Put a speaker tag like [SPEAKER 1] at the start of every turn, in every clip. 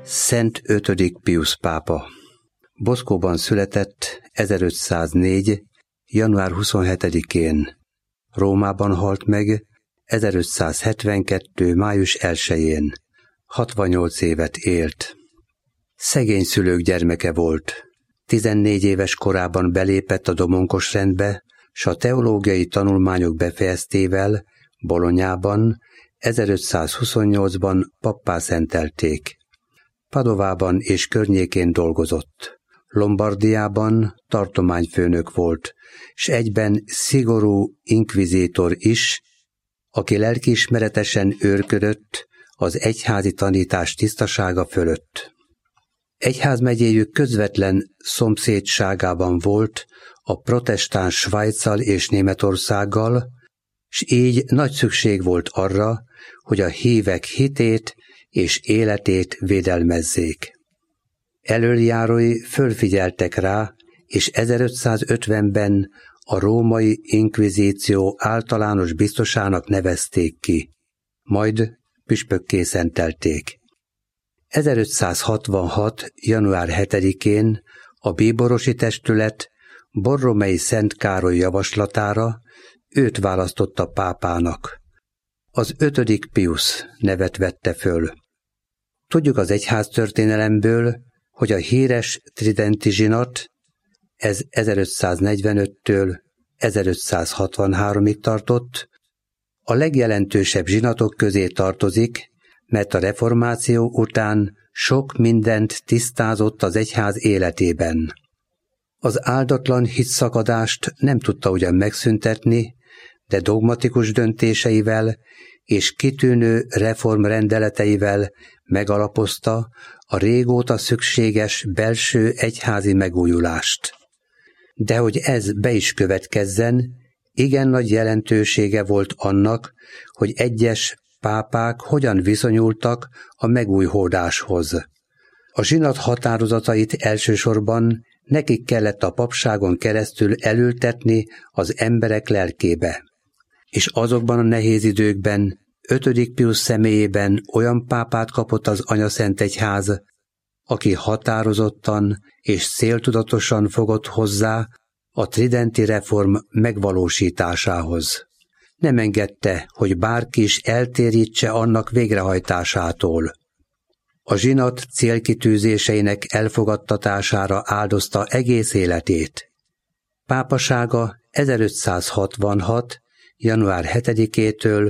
[SPEAKER 1] Szent 5. Piusz pápa. Boszkóban született 1504. január 27-én. Rómában halt meg 1572. május 1-én. 68 évet élt. Szegény szülők gyermeke volt. 14 éves korában belépett a domonkos rendbe, s a teológiai tanulmányok befejeztével Bolonyában 1528-ban pappá szentelték. Padovában és környékén dolgozott. Lombardiában tartományfőnök volt, s egyben szigorú inkvizítor is, aki lelkiismeretesen őrködött az egyházi tanítás tisztasága fölött. Egyházmegyéjük közvetlen szomszédságában volt a protestáns Svájccal és Németországgal, s így nagy szükség volt arra, hogy a hívek hitét és életét védelmezzék. Elöljárói fölfigyeltek rá, és 1550-ben a római inkvizíció általános biztosának nevezték ki, majd püspökké szentelték. 1566. január 7-én a bíborosi testület Borromei Szent Károly javaslatára őt választotta pápának. Az 5. Piusz nevet vette föl. Tudjuk az egyháztörténelemből, hogy a híres tridenti zsinat, ez 1545-től 1563-ig tartott, a legjelentősebb zsinatok közé tartozik, mert a reformáció után sok mindent tisztázott az egyház életében. Az áldatlan hitszakadást nem tudta ugyan megszüntetni, de dogmatikus döntéseivel és kitűnő reformrendeleteivel megalapozta a régóta szükséges belső egyházi megújulást. De hogy ez be is következzen, igen nagy jelentősége volt annak, hogy egyes pápák hogyan viszonyultak a megújhódáshoz. A zsinat határozatait elsősorban nekik kellett a papságon keresztül elültetni az emberek lelkébe. És azokban a nehéz időkben 5. Piusz személyében olyan pápát kapott az Anyaszentegyház, aki határozottan és céltudatosan fogott hozzá a tridenti reform megvalósításához. Nem engedte, hogy bárki is eltérítse annak végrehajtásától. A zsinat célkitűzéseinek elfogadtatására áldozta egész életét. Pápasága 1566. január 7-től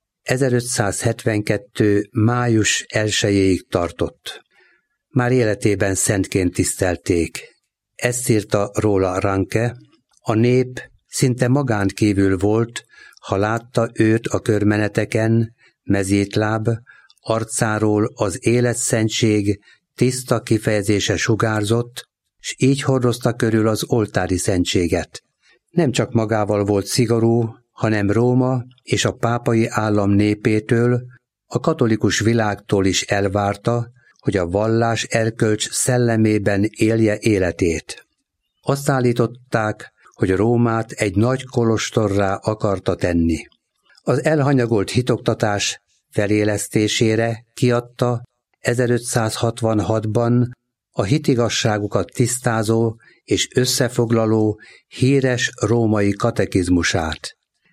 [SPEAKER 1] 1572. május 1-ig tartott. Már életében szentként tisztelték. Ezt írta róla Ranke: a nép szinte magánt kívül volt, ha látta őt a körmeneteken, mezítláb, arcáról az életszentség tiszta kifejezése sugárzott, s így hordozta körül az oltári szentséget. Nem csak magával volt szigorú, hanem Róma és a pápai állam népétől, a katolikus világtól is elvárta, hogy a vallás erkölcs szellemében élje életét. Azt állították, hogy Rómát egy nagy kolostorrá akarta tenni. Az elhanyagolt hitoktatás felélesztésére kiadta 1566-ban a hitigazságukat tisztázó és összefoglaló híres római katekizmusát.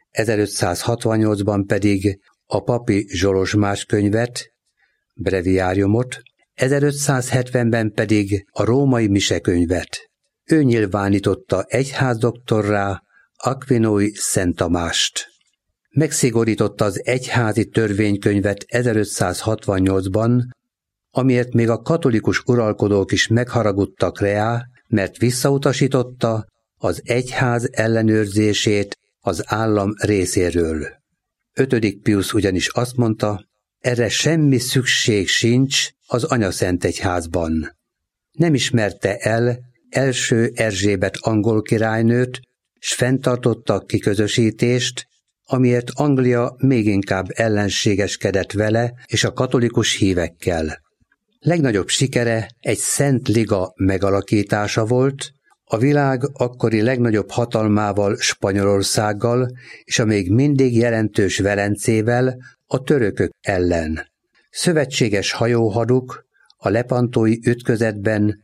[SPEAKER 1] 1568-ban pedig a papi zsolozsmás könyvet, breviáriumot, 1570-ben pedig a római misekönyvet. Ő nyilvánította egyházdoktorrá Aquinói Szent Tamást. Megszigorította az egyházi törvénykönyvet 1568-ban, amiért még a katolikus uralkodók is megharagudtak rá, mert visszautasította az egyház ellenőrzését az állam részéről. 5. Piusz ugyanis azt mondta, erre semmi szükség sincs az Anyaszentegyházban. Nem ismerte el első Erzsébet angol királynőt, s fenntartotta kiközösítést, amiért Anglia még inkább ellenségeskedett vele és a katolikus hívekkel. Legnagyobb sikere egy Szent Liga megalakítása volt, a világ akkori legnagyobb hatalmával, Spanyolországgal és a még mindig jelentős Velencével, a törökök ellen. Szövetséges hajóhaduk a lepantói ütközetben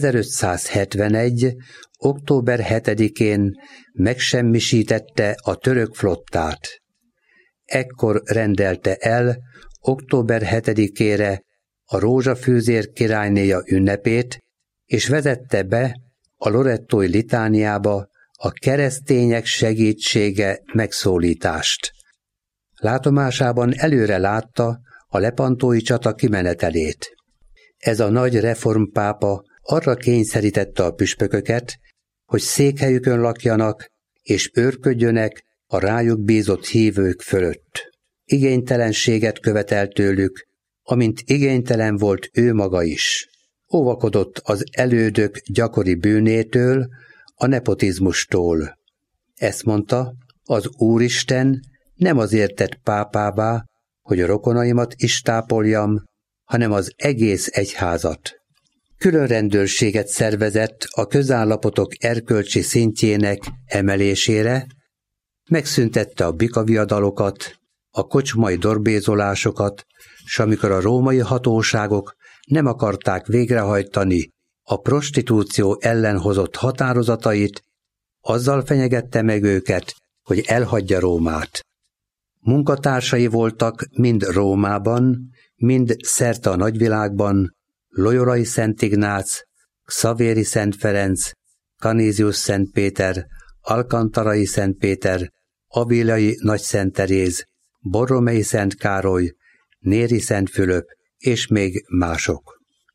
[SPEAKER 1] 1571. október 7-én megsemmisítette a török flottát. Ekkor rendelte el október 7-ére a rózsafűzér királynéja ünnepét, és vezette be a lorettói litániába a keresztények segítsége megszólítást. Látomásában előre látta a lepantói csata kimenetelét. Ez a nagy reformpápa arra kényszerítette a püspököket, hogy székhelyükön lakjanak és őrködjönek a rájuk bízott hívők fölött. Igénytelenséget követelt tőlük, amint igénytelen volt ő maga is. Óvakodott az elődök gyakori bűnétől, a nepotizmustól. Ezt mondta, az Úristen nem azért tett pápává, hogy a rokonaimat is tápoljam, hanem az egész egyházat. Külön rendőrséget szervezett a közállapotok erkölcsi szintjének emelésére, megszüntette a bikaviadalokat, a kocsmai dorbézolásokat, s amikor a római hatóságok nem akarták végrehajtani a prostitúció ellen hozott határozatait, azzal fenyegette meg őket, hogy elhagyja Rómát. Munkatársai voltak mind Rómában, mind szerte a nagyvilágban Loyolai Szent Ignác, Xavéri Szent Ferenc, Canisius Szent Péter, Alkantarai Szent Péter, Avilai Nagy Szent Teréz, Borromei Szent Károly, Néri Szent Fülöp és még mások.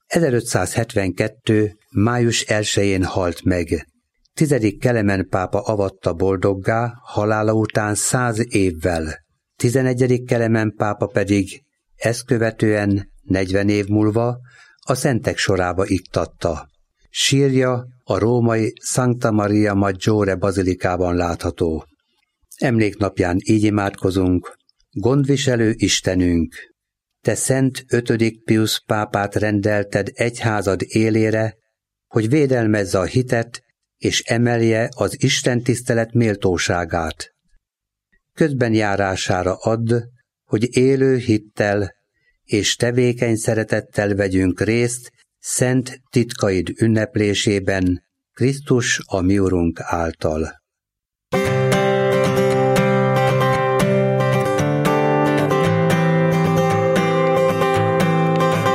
[SPEAKER 1] 1572. május 1-én halt meg. 10. Kelemen pápa avatta boldoggá halála után 100 évvel. 11. Kelemen pápa pedig ezt követően 40 év múlva a szentek sorába iktatta. Sírja a római Sancta Maria Maggiore bazilikában látható. Emléknapján így imádkozunk: gondviselő Istenünk, te Szent 5. Pius pápát rendelted egyházad élére, hogy védelmezze a hitet és emelje az istentisztelet méltóságát. Közben járására add, hogy élő hittel és tevékeny szeretettel vegyünk részt szent titkaid ünneplésében, Krisztus a mi Urunk által.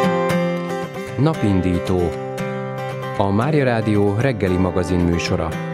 [SPEAKER 2] Napindító, a Mária Rádió reggeli magazin műsora.